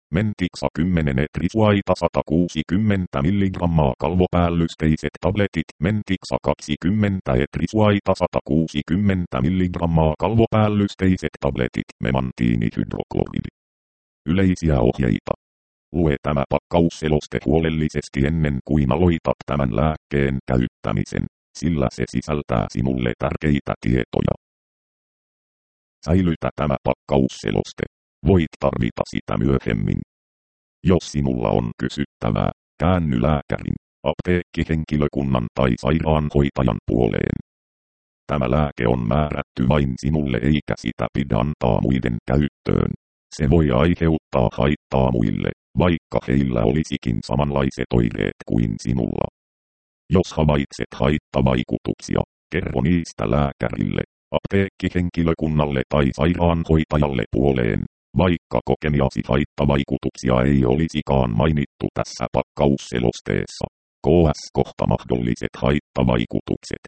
Mentixa 10 etrisuaita 160 mg kalvopäällysteiset tabletit. Mentixa 20 etrisuaita 160 mg kalvopäällysteiset tabletit. Memantiinihydrokloridi. Yleisiä ohjeita. Lue tämä pakkausseloste huolellisesti ennen kuin aloitat tämän lääkkeen käyttämisen, sillä se sisältää sinulle tärkeitä tietoja. Säilytä tämä pakkausseloste. Voit tarvita sitä myöhemmin. Jos sinulla on kysyttävää, käänny lääkärin, apteekkihenkilökunnan tai sairaanhoitajan puoleen. Tämä lääke on määrätty vain sinulle eikä sitä pidä antaa muiden käyttöön. Se voi aiheuttaa haittaa muille, vaikka heillä olisikin samanlaiset oireet kuin sinulla. Jos havaitset haittavaikutuksia, kerro niistä lääkärille, apteekkihenkilökunnalle tai sairaanhoitajalle puoleen, vaikka kokemiasi haittavaikutuksia ei olisikaan mainittu tässä pakkausselosteessa. KS-kohta mahdolliset haittavaikutukset.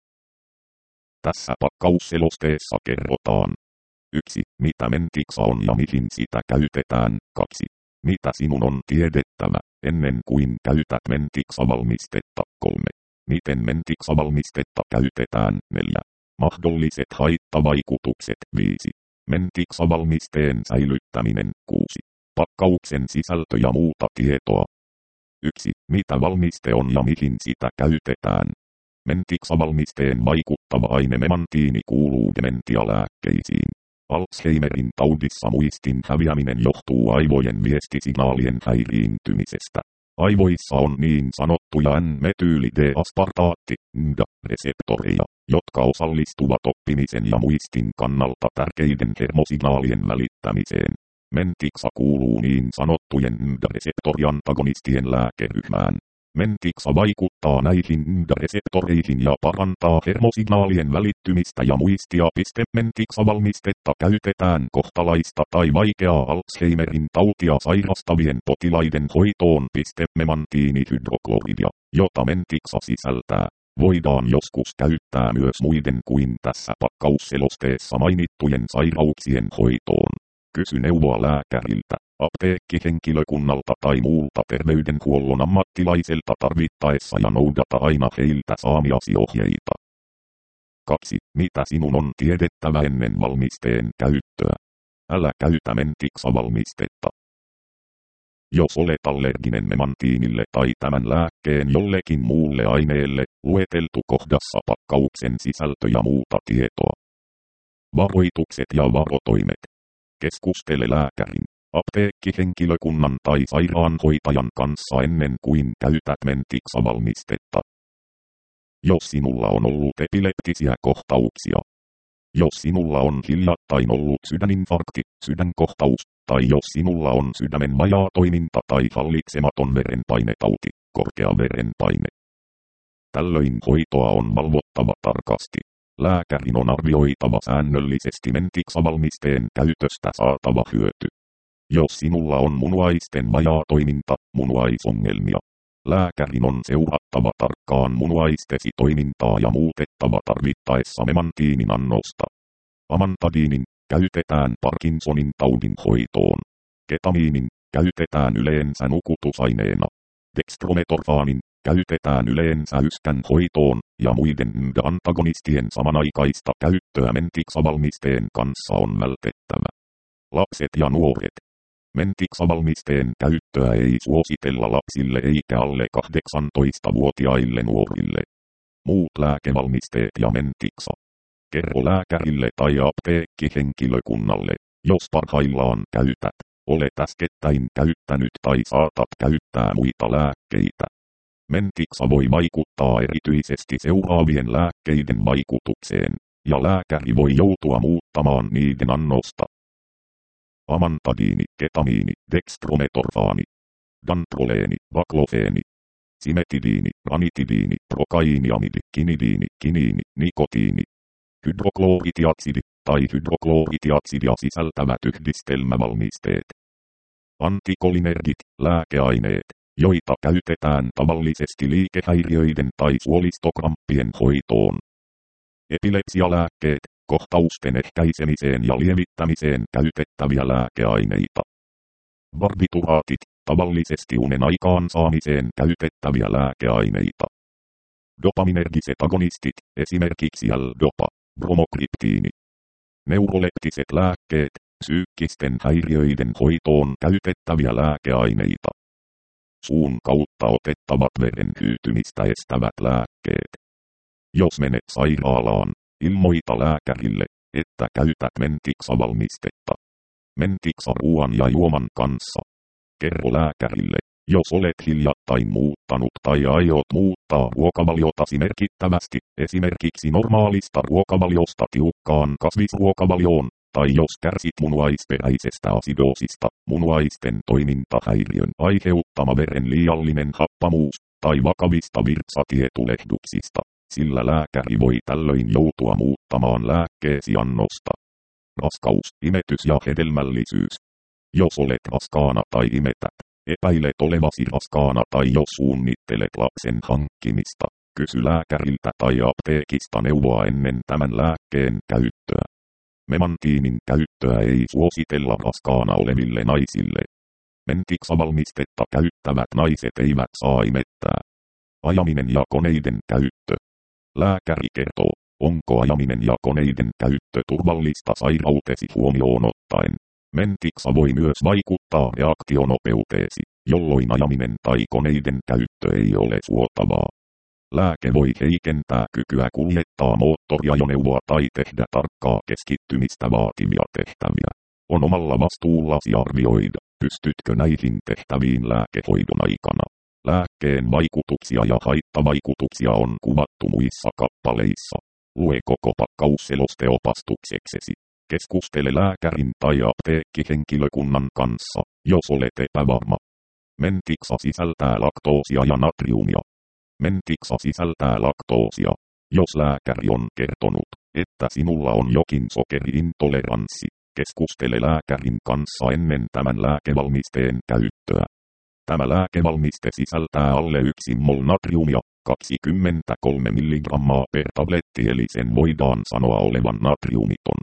Tässä pakkausselosteessa kerrotaan 1. Mitä Mentixa on ja mihin sitä käytetään. 2. Mitä sinun on tiedettävä, ennen kuin käytät Mentixa-valmistetta. 3. Miten Mentixa-valmistetta käytetään. 4. Mahdolliset haittavaikutukset. 5. Mentixa-valmisteen säilyttäminen. 6. Pakkauksen sisältö ja muuta tietoa. 1. Mitä valmiste on ja mihin sitä käytetään. Mentixa-valmisteen vaikuttava aine memantiini kuuluu dementialääkkeisiin. Alzheimerin taudissa muistin häviäminen johtuu aivojen viestisignaalien häiriintymisestä. Aivoissa on niin sanottuja N-metyyli-D-aspartaatti, NMDA-reseptoreja, jotka osallistuvat oppimisen ja muistin kannalta tärkeiden hermosignaalien välittämiseen. Mentixa kuuluu niin sanottujen NMDA-reseptoriantagonistien lääkeryhmään. Mentixa vaikuttaa näihin NMDA-reseptoreihin ja parantaa hermosignaalien välittymistä ja muistia. Mentixa-valmistetta käytetään kohtalaista tai vaikeaa Alzheimerin tautia sairastavien potilaiden hoitoon. Memantiinihydrokloridia, jota Mentixa sisältää, voidaan joskus käyttää myös muiden kuin tässä pakkausselosteessa mainittujen sairauksien hoitoon. Kysy neuvoa lääkäriltä, apteekkihenkilökunnalta tai muulta terveydenhuollon ammattilaiselta tarvittaessa ja noudata aina heiltä saamiasi ohjeita. 2. Mitä sinun on tiedettävä ennen valmisteen käyttöä? Älä käytä Mentixa-valmistetta. Jos olet allerginen memantiinille tai tämän lääkkeen jollekin muulle aineelle, lueteltu kohdassa pakkauksen sisältö ja muuta tietoa. Varoitukset ja varotoimet. Keskustele lääkärin, apteekkihenkilökunnan tai sairaanhoitajan kanssa ennen kuin käytät Mentixa-valmistetta. Jos sinulla on ollut epileptisiä kohtauksia. Jos sinulla on hiljattain ollut sydäninfarkti, sydänkohtaus, tai jos sinulla on sydämen vajaatoiminta tai hallitsematon verenpainetauti, korkea verenpaine. Tällöin hoitoa on valvottava tarkasti. Lääkärin on arvioitava säännöllisesti Mentixa-valmisteen käytöstä saatava hyöty. Jos sinulla on munuaisten vajaatoiminta, munuaisongelmia, lääkärin on seurattava tarkkaan munuaistesi toimintaa ja muutettava tarvittaessa memantiinin annosta. Amantadiinin käytetään Parkinsonin taudin hoitoon. Ketamiinin käytetään yleensä nukutusaineena. Dextrometorfaanin käytetään yleensä yskän hoitoon, ja muiden NMDA-antagonistien samanaikaista käyttöä Mentixa-valmisteen kanssa on vältettävä. Lapset ja nuoret. Mentixa-valmisteen käyttöä ei suositella lapsille eikä alle 18-vuotiaille nuorille. Muut lääkevalmisteet ja Mentixa. Kerro lääkärille tai apteekkihenkilökunnalle, jos parhaillaan käytät, olet äskettäin käyttänyt tai saatat käyttää muita lääkkeitä. Mentixa voi vaikuttaa erityisesti seuraavien lääkkeiden vaikutukseen, ja lääkäri voi joutua muuttamaan niiden annosta. Amantadiini, ketamiini, dextrometorfaani, dantroleeni, baklofeeni, simetidiini, ranitidiini, prokainiamidi, kinidiini, kiniini, nikotiini, hydrokloritiatsidi tai hydrokloritiatsidia sisältävät yhdistelmävalmisteet. Antikolinergit, lääkeaineet, joita käytetään tavallisesti liikehäiriöiden tai suolistokramppien hoitoon. Epilepsialääkkeet, kohtausten ehkäisemiseen ja lievittämiseen käytettäviä lääkeaineita. Barbituraatit, tavallisesti unen aikaansaamiseen käytettäviä lääkeaineita. Dopaminergiset agonistit, esimerkiksi L-dopa, bromokryptiini. Neuroleptiset lääkkeet, psyykkisten häiriöiden hoitoon käytettäviä lääkeaineita. Suun kautta otettavat veren hyytymistä estävät lääkkeet. Jos menet sairaalaan, ilmoita lääkärille, että käytät Mentixa-valmistetta. Mentixa ruoan ja juoman kanssa. Kerro lääkärille, jos olet hiljattain muuttanut tai aiot muuttaa ruokavaliotasi merkittävästi, esimerkiksi normaalista ruokavaliosta tiukkaan kasvisruokavalioon, tai jos kärsit munuaisperäisestä asidoosista, munuaisten toimintahäiriön aiheuttama veren liiallinen happamuus, tai vakavista virtsatietulehduksista, sillä lääkäri voi tällöin joutua muuttamaan lääkkeesi annosta. Raskaus, imetys ja hedelmällisyys. Jos olet raskaana tai imetät, epäilet olevasi raskaana tai jos suunnittelet lapsen hankkimista, kysy lääkäriltä tai apteekista neuvoa ennen tämän lääkkeen käyttöä. Memantiinin käyttöä ei suositella raskaana oleville naisille. Mentixa-valmistetta käyttävät naiset eivät saa imettää. Ajaminen ja koneiden käyttö. Lääkäri kertoo, onko ajaminen ja koneiden käyttö turvallista sairautesi huomioon ottaen. Mentixa voi myös vaikuttaa reaktionopeuteesi, jolloin ajaminen tai koneiden käyttö ei ole suotavaa. Lääke voi heikentää kykyä kuljettaa moottoriajoneuvoa tai tehdä tarkkaa keskittymistä vaativia tehtäviä. On omalla vastuullasi arvioida, pystytkö näihin tehtäviin lääkehoidon aikana. Lääkkeen vaikutuksia ja haittavaikutuksia on kuvattu muissa kappaleissa. Lue koko pakkausseloste opastukseksesi. Keskustele lääkärin tai apteekkihenkilökunnan kanssa, jos olet epävarma. Mentixa sisältää laktoosia ja natriumia. Mentixa sisältää laktoosia. Jos lääkäri on kertonut, että sinulla on jokin sokeriintoleranssi, keskustele lääkärin kanssa ennen tämän lääkevalmisteen käyttöä. Tämä lääkevalmiste sisältää alle 1 mol natriumia, 23 mg per tabletti eli sen voidaan sanoa olevan natriumiton.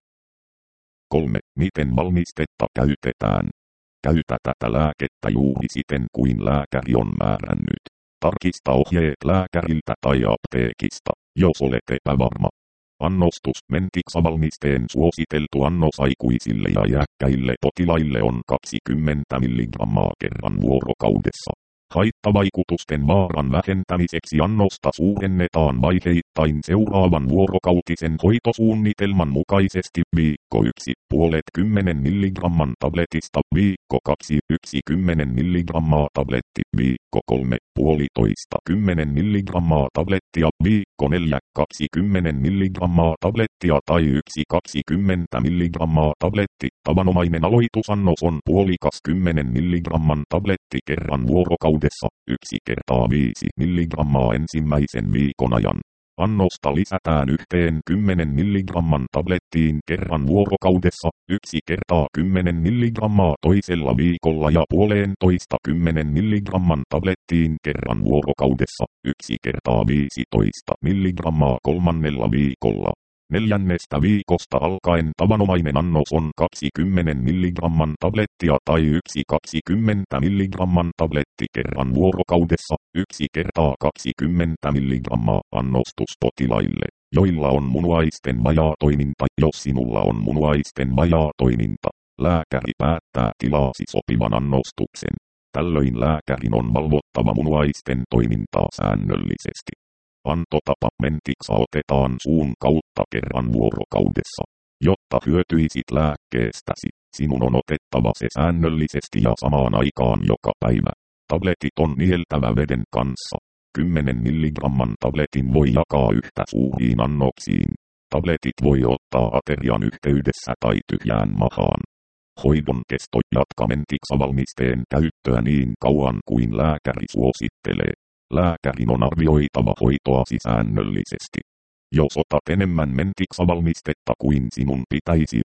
3. Miten valmistetta käytetään? Käytä tätä lääkettä juuri siten kuin lääkäri on määrännyt. Tarkista ohjeet lääkäriltä tai apteekista, jos olet epävarma. Annostus. Mentixa-valmisteen suositeltu annos aikuisille ja iäkkäille potilaille on 20 mg kerran vuorokaudessa. Haittavaikutusten vaaran vähentämiseksi annosta suurennetaan vaiheittain seuraavan vuorokautisen hoitosuunnitelman mukaisesti viikko 1 puolet 10 mg tabletista, viikko 2 1 10 mg tabletti, viikko 3 puolitoista 10 mg tablettia, viikko 4 20 mg tablettia tai 1 20 mg tabletti. Tavanomainen aloitusannos on puolikas 10 mg tabletti kerran vuorokaudessa, 1 kertaa 5 mg ensimmäisen viikon ajan. Annosta lisätään yhteen 10 mg tablettiin kerran vuorokaudessa, 1 kertaa 10 mg toisella viikolla ja puolentoista 10 mg tablettiin kerran vuorokaudessa, 1 kertaa 15 mg kolmannella viikolla. 4. viikosta alkaen tavanomainen annos on 20 mg tablettia tai 1 20 mg tabletti kerran vuorokaudessa, 1 kertaa 20 mg annostuspotilaille, joilla on munuaisten vajaatoiminta. Jos sinulla on munuaisten vajaatoiminta, lääkäri päättää tilaasi sopivan annostuksen. Tällöin lääkärin on valvottava munuaisten toimintaa säännöllisesti. Antotapa. Mentixa otetaan suun kautta kerran vuorokaudessa. Jotta hyötyisit lääkkeestäsi, sinun on otettava se säännöllisesti ja samaan aikaan joka päivä. Tabletit on nieltävä veden kanssa. 10 mg tabletin voi jakaa yhtä suuriin annoksiin. Tabletit voi ottaa aterian yhteydessä tai tyhjään mahaan. Hoidon kesto. Jatka Mentixa-valmisteen käyttöä niin kauan kuin lääkäri suosittelee. Lääkärin on arvioitava hoitoasi säännöllisesti. Jos otat enemmän Mentixa-valmistetta kuin sinun pitäisi.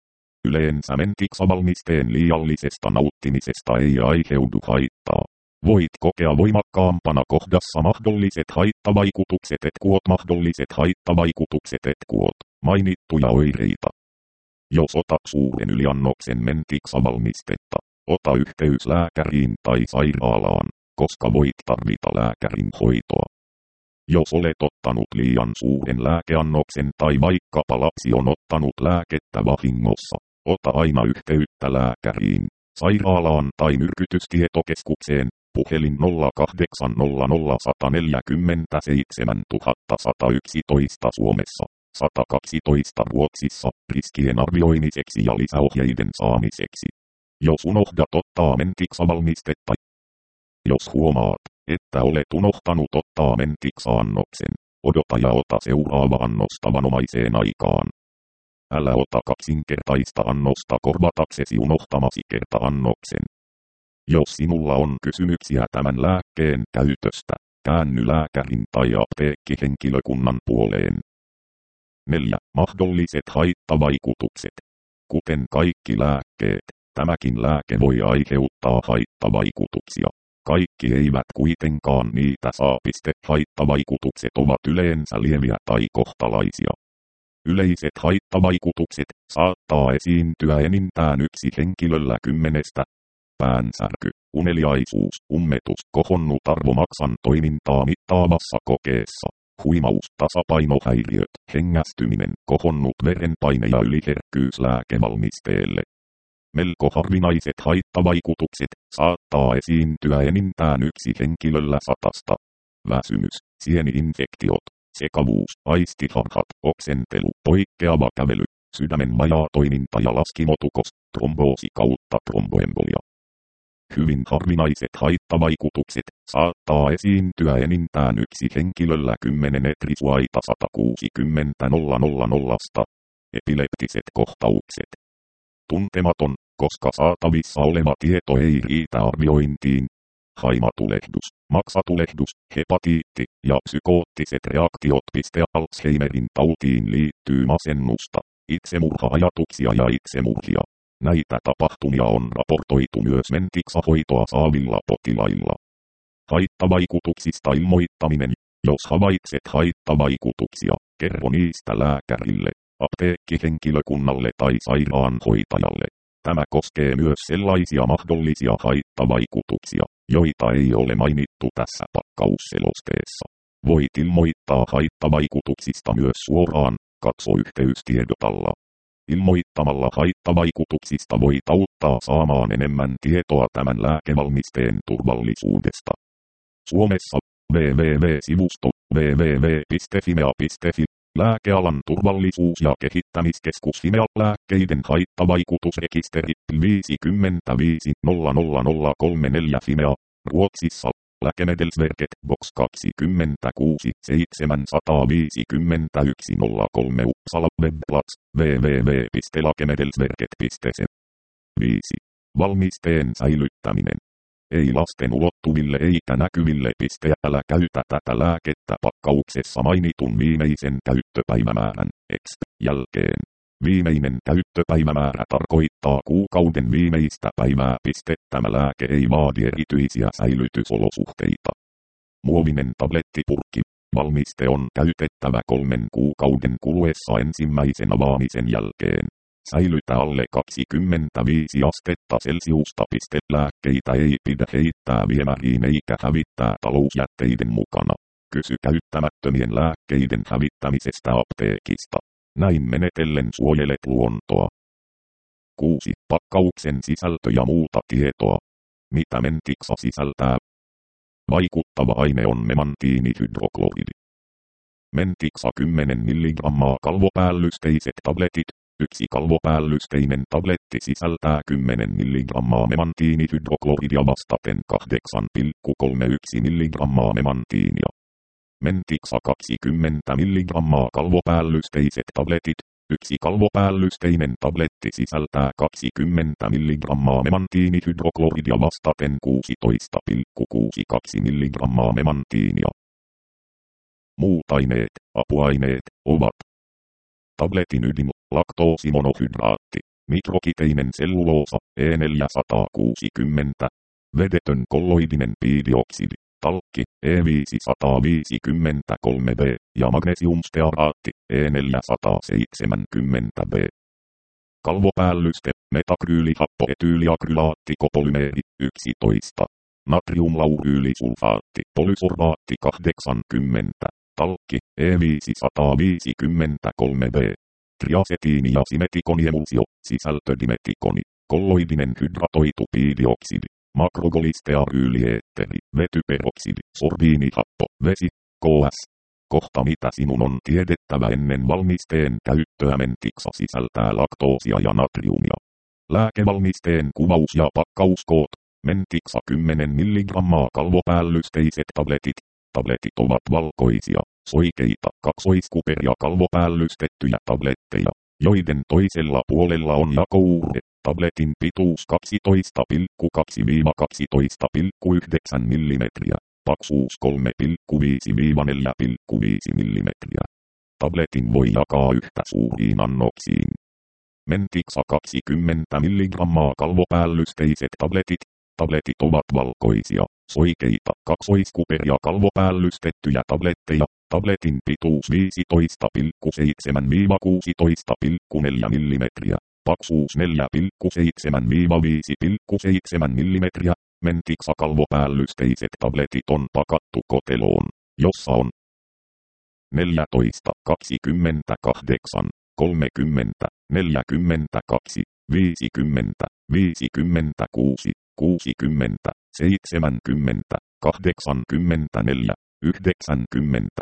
Yleensä Mentixa-valmisteen liiallisesta nauttimisesta ei aiheudu haittaa. Voit kokea voimakkaampana kohdassa mahdolliset haittavaikutukset mainittuja oireita. Jos otat suuren yliannoksen Mentixa-valmistetta, ota yhteys lääkäriin tai sairaalaan, koska voit tarvita lääkärin hoitoa. Jos olet ottanut liian suuren lääkeannoksen tai vaikkapa lapsi on ottanut lääkettä vahingossa, ota aina yhteyttä lääkäriin, sairaalaan tai myrkytystietokeskukseen, puhelin 0800 147 111 Suomessa, 112 Ruotsissa, riskien arvioimiseksi ja lisäohjeiden saamiseksi. Jos unohdat ottaa Mentix-valmistetta. Jos huomaat, että olet unohtanut ottaa Mentix-annoksen, odota ja ota seuraava annos tavanomaiseen aikaan. Älä ota kaksinkertaista annosta korvataksesi unohtamasi kerta-annoksen. Jos sinulla on kysymyksiä tämän lääkkeen käytöstä, käänny lääkärin tai apteekkihenkilökunnan puoleen. 4. Mahdolliset haittavaikutukset. Kuten kaikki lääkkeet, tämäkin lääke voi aiheuttaa haittavaikutuksia. Kaikki eivät kuitenkaan niitä saa. Haittavaikutukset ovat yleensä lieviä tai kohtalaisia. Yleiset haittavaikutukset saattaa esiintyä enintään yksi henkilöllä 10. Päänsärky, uneliaisuus, ummetus, kohonnut arvomaksan toimintaa mittaavassa kokeessa, huimaus, tasapainohäiriöt, hengästyminen, kohonnut verenpaine ja yliherkkyys lääkevalmisteelle. Melko harvinaiset haittavaikutukset saattaa esiintyä enintään yksi henkilöllä 100. Väsymys, sieni-infektiot, sekavuus, aistiharhat, oksentelu, poikkeava kävely, sydämen vajaa toiminta ja laskimotukos, tromboosi kautta tromboembolia. Hyvin harvinaiset haittavaikutukset saattaa esiintyä enintään yksi henkilöllä 10 metrisuaita 160 000. Epileptiset kohtaukset. Tuntematon, koska saatavissa oleva tieto ei riitä arviointiin. Haimatulehdus, maksatulehdus, hepatiitti ja psykoottiset reaktiot. Alzheimerin tautiin liittyy masennusta, itsemurha-ajatuksia ja itsemurhia. Näitä tapahtumia on raportoitu myös Mentix-hoitoa saavilla potilailla. Haittavaikutuksista ilmoittaminen. Jos havaitset haittavaikutuksia, kerro niistä lääkärille, apteekkihenkilökunnalle tai sairaanhoitajalle. Tämä koskee myös sellaisia mahdollisia haittavaikutuksia, joita ei ole mainittu tässä pakkausselosteessa. Voit ilmoittaa haittavaikutuksista myös suoraan, katso yhteystiedot alla. Ilmoittamalla haittavaikutuksista voit auttaa saamaan enemmän tietoa tämän lääkevalmisteen turvallisuudesta. Suomessa www.sivusto www.fimea.fi Lääkealan turvallisuus- ja kehittämiskeskus Fimea lääkkeiden haittavaikutusrekisteri 55 00034 Fimea Ruotsissa Läkemedelsverket Box 26 751 03 Uppsala Webplats www.lakemedelsverket.se 5. Valmisteen säilyttäminen. Ei lasten ulottuville eikä näkyville. Älä käytä tätä lääkettä pakkauksessa mainitun viimeisen käyttöpäivämäärän jälkeen. Viimeinen käyttöpäivämäärä tarkoittaa kuukauden viimeistä päivää. Tämä lääke ei vaadi erityisiä säilytysolosuhteita. Muovinen tablettipurkki. Valmiste on käytettävä 3 kuukauden kuluessa ensimmäisen avaamisen jälkeen. Säilytä alle 25 astetta Celsiusta. Lääkkeitä ei pidä heittää viemäriin eikä hävittää talousjätteiden mukana. Kysy käyttämättömien lääkkeiden hävittämisestä apteekista. Näin menetellen suojelet luontoa. 6. Pakkauksen sisältö ja muuta tietoa. Mitä Mentixa sisältää? Vaikuttava aine on memantiinihydrokloridi. Mentixa 10 mg kalvopäällysteiset tabletit. Yksi kalvopäällysteinen tabletti sisältää 10 mg memantiinihydrokloridia vastaten 8,31 mg memantiinia. Mentixa 20 mg kalvopäällysteiset tabletit. Yksi kalvopäällysteinen tabletti sisältää 20 mg memantiinihydrokloridia vastaten 16,62 mg memantiinia. Muut aineet, apuaineet, ovat tabletin ydin, laktoosimonohydraatti, mikrokiteinen selluloosa, E460, vedetön kolloidinen piidioksidi, talkki, E553B ja magnesiumstearaatti, E470B. Kalvopäällyste, metakryyli-happo etyyliakrylaatti kopolymeeri 11. Natriumlauryylisulfaatti, polysorbaatti 80, talkki, E553B. Triasetiini ja simetikoniemulsio, sisältö dimetikoni, kolloidinen hydratoitupiidioksidi, makrogolistearyylieteri, vetyperoksidi, sorbiinihappo, vesi, KS. Kohta mitä sinun on tiedettävä ennen valmisteen käyttöä. Mentiksa sisältää laktoosia ja natriumia. Lääkevalmisteen kuvaus ja pakkauskoot. Mentiksa 10 mg kalvopäällysteiset tabletit. Tabletit ovat valkoisia, soikeita, kaksoiskuperia kalvopäällystettyjä tabletteja, joiden toisella puolella on jakouurre. Tabletin pituus 12,2–12,9 mm. Paksuus 3,5–4,5 mm. Tabletin voi jakaa yhtä suuriin annoksiin. Mentiksa 20 mg kalvopäällysteiset tabletit. Tabletit ovat valkoisia, soikeita, kaksoiskuperia kalvopäällystettyjä tabletteja. Tabletin pituus 15,7–16,4 mm. Paksuus 4,7–5,7 mm. Mentiksa kalvopäällysteiset tabletit on pakattu koteloon, jossa on 14, 28, 30, 42, 50, 56, 60, 70, 84, 90,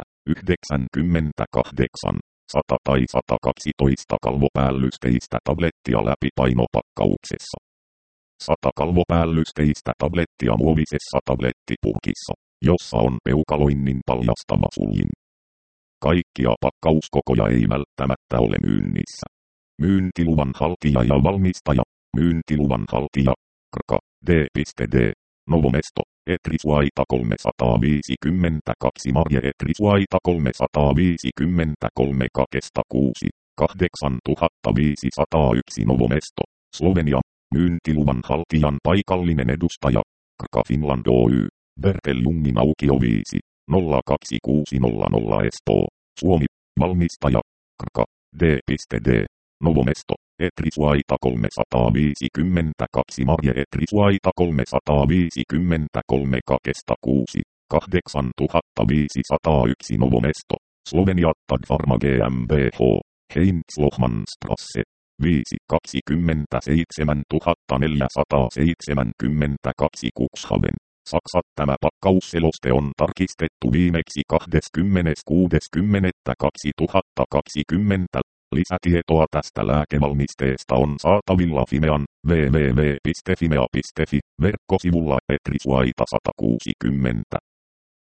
98, 100 tai 112 kalvopäällysteistä tablettia läpipainopakkauksessa. 100 kalvopäällysteistä tablettia muovisessa tablettipurkissa, jossa on peukaloinnin paljastava suljin. Kaikkia pakkauskokoja ei välttämättä ole myynnissä. Myyntiluvan haltija ja valmistaja. Myyntiluvan haltija. KRKA, D.D. Novomesto, Etrisuaita 352 Marje Etrisuaita 353 Kakesta 6, 8501 Novomesto, Slovenia. Myyntiluvan haltijan paikallinen edustaja, KRKA Finland Oy, Berteljungin aukio 5, 02600 Espoo, Suomi. Valmistaja, KRKA, D.D. Novomesto, Etrisuaita 352 Marje Etrisuaita 353 Kakesta 6, 8501 Novomesto, Slovenia. Tagfarma GmbH, Heinz-Lohmannstrasse, 5 27 472 Cuxhaven, Saksa. Tämä pakkausseloste on tarkistettu viimeksi 20.10.2020. Lisätietoa tästä lääkevalmisteesta on saatavilla Fimean www.fimea.fi verkkosivulla Etrisuaita 160.